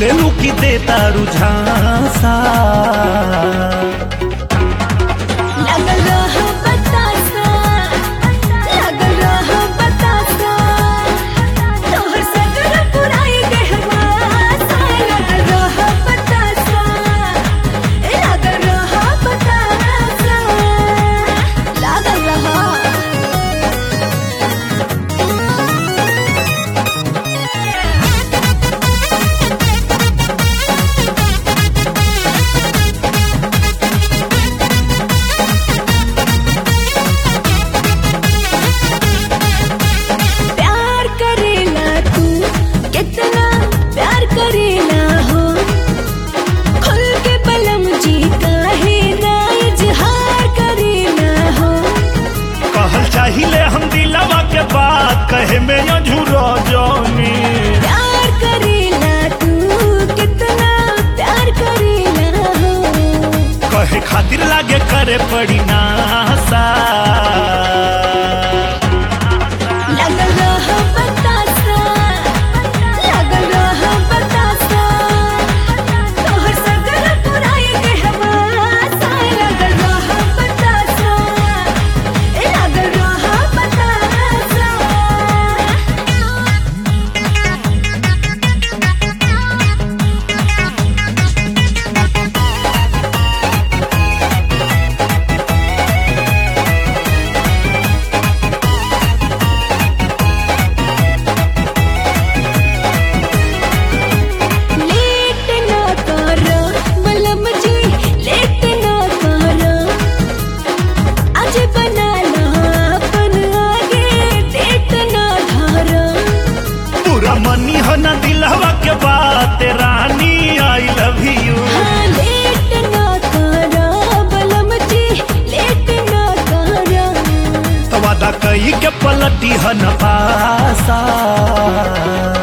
बोले लू की देता रुझासा चाहिले हम दिलवा के बात कहे में अझूरो जोनी प्यार करेला तू कितना प्यार करेला हो कहे खातिर लागे करे पड़ी नासा लगल रह बतासा लगल रह बतासा तोहर सगर पुराई के हवासा लगल रह बतासा लगल रह बतासा मनी हो ना दिलवा के बात रानी आई लव यू लेट ना करा बलम जी लेट ना करा वादा कई के पलटी हन पासा